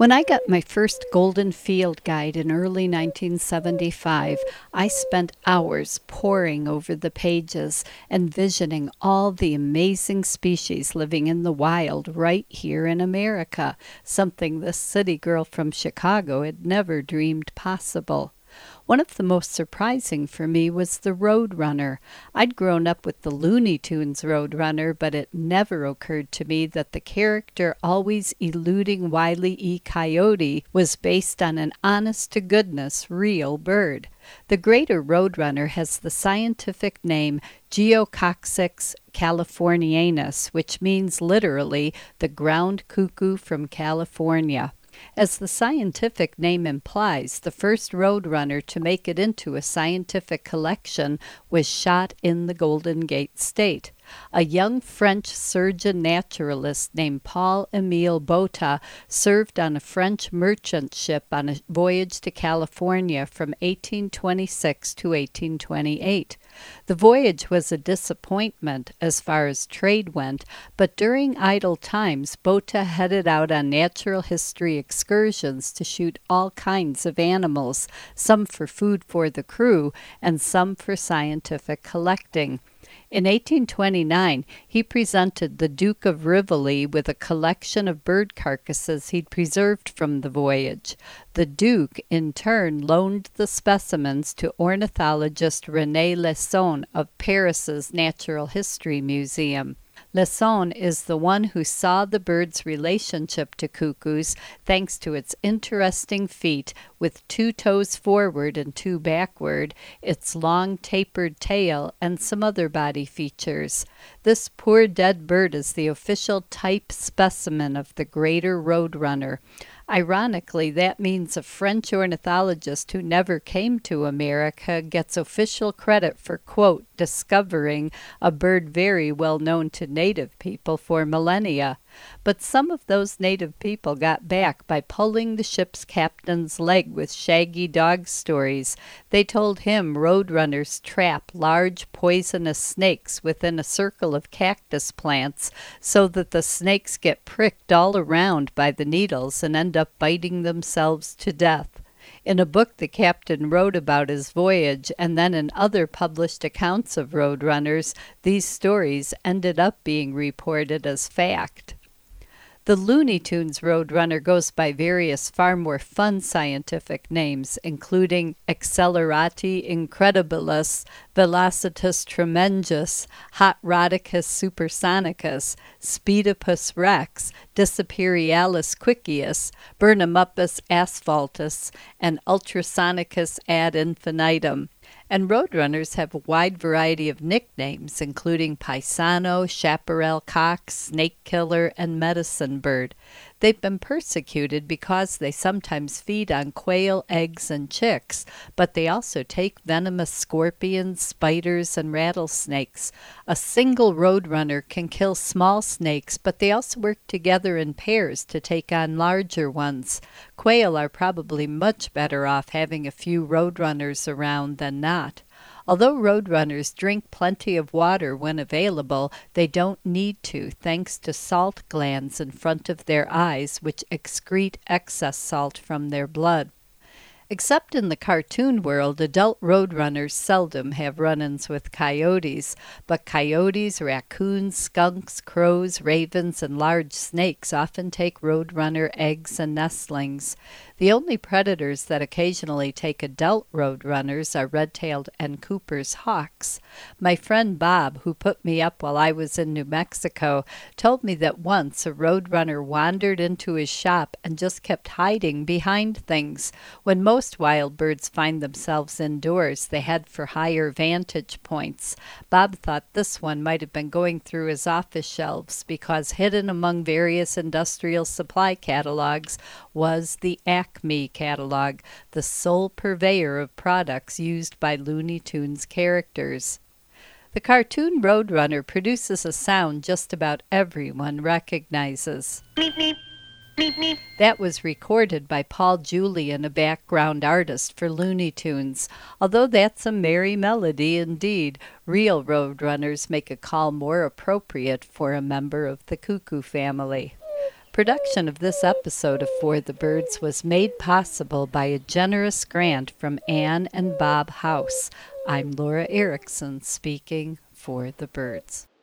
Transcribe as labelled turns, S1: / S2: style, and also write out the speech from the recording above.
S1: When I got my first Golden Field Guide in early 1975, I spent hours poring over the pages, envisioning all the amazing species living in the wild right here in America, something this city girl from Chicago had never dreamed possible. One of the most surprising for me was the Roadrunner. I'd grown up with the Looney Tunes Roadrunner, but it never occurred to me that the character always eluding Wile E. Coyote was based on an honest-to-goodness real bird. The greater Roadrunner has the scientific name Geococcyx californianus, which means literally the ground cuckoo from California. As the scientific name implies, the first roadrunner to make it into a scientific collection was shot in the Golden Gate State. A young French surgeon naturalist named Paul-Émile Botta served on a French merchant ship on a voyage to California from 1826 to 1828. The voyage was a disappointment as far as trade went, but during idle times, Botta headed out on natural history excursions to shoot all kinds of animals, some for food for the crew and some for scientific collecting. In 1829, he presented the Duke of Rivoli with a collection of bird carcasses he'd preserved from the voyage. The Duke, in turn, loaned the specimens to ornithologist René Lesson of Paris's Natural History Museum. Lesson is the one who saw the bird's relationship to cuckoos thanks to its interesting feet with 2 toes forward and 2 backward, its long tapered tail, and some other body features. This poor dead bird is the official type specimen of the greater roadrunner. Ironically, that means a French ornithologist who never came to America gets official credit for, quote, discovering a bird very well known to native people for millennia. But some of those native people got back by pulling the ship's captain's leg with Shaggy Dog stories. They told him roadrunners trap large poisonous snakes within a circle of cactus plants so that the snakes get pricked all around by the needles and end up biting themselves to death. In a book the captain wrote about his voyage, and then in other published accounts of roadrunners, these stories ended up being reported as fact. The Looney Tunes Roadrunner goes by various far more fun scientific names, including Accelerati incredibilis, Velocitus tremendus, Hot Rhodicus supersonicus, Speedopus rex, Disaperialis quickius, Burnhamupus asphaltus, and Ultrasonicus ad infinitum. And roadrunners have a wide variety of nicknames, including paisano, chaparral cock, snake killer, and medicine bird. They've been persecuted because they sometimes feed on quail, eggs, and chicks, but they also take venomous scorpions, spiders, and rattlesnakes. A single roadrunner can kill small snakes, but they also work together in pairs to take on larger ones. Quail are probably much better off having a few roadrunners around than not. Although roadrunners drink plenty of water when available, they don't need to, thanks to salt glands in front of their eyes, which excrete excess salt from their blood. Except in the cartoon world, adult roadrunners seldom have run-ins with coyotes, but coyotes, raccoons, skunks, crows, ravens, and large snakes often take roadrunner eggs and nestlings. The only predators that occasionally take adult roadrunners are red-tailed and Cooper's hawks. My friend Bob, who put me up while I was in New Mexico, told me that once a roadrunner wandered into his shop and just kept hiding behind things. When most wild birds find themselves indoors, they head for higher vantage points. Bob thought this one might have been going through his office shelves because hidden among various industrial supply catalogs was the Acme catalog, the sole purveyor of products used by Looney Tunes characters. The cartoon Roadrunner produces a sound just about everyone recognizes. That was recorded by Paul Julian, a background artist for Looney Tunes. Although that's a merry melody indeed, real roadrunners make a call more appropriate for a member of the cuckoo family. Production of this episode of For the Birds was made possible by a generous grant from Anne and Bob House. I'm Laura Erickson speaking for the birds.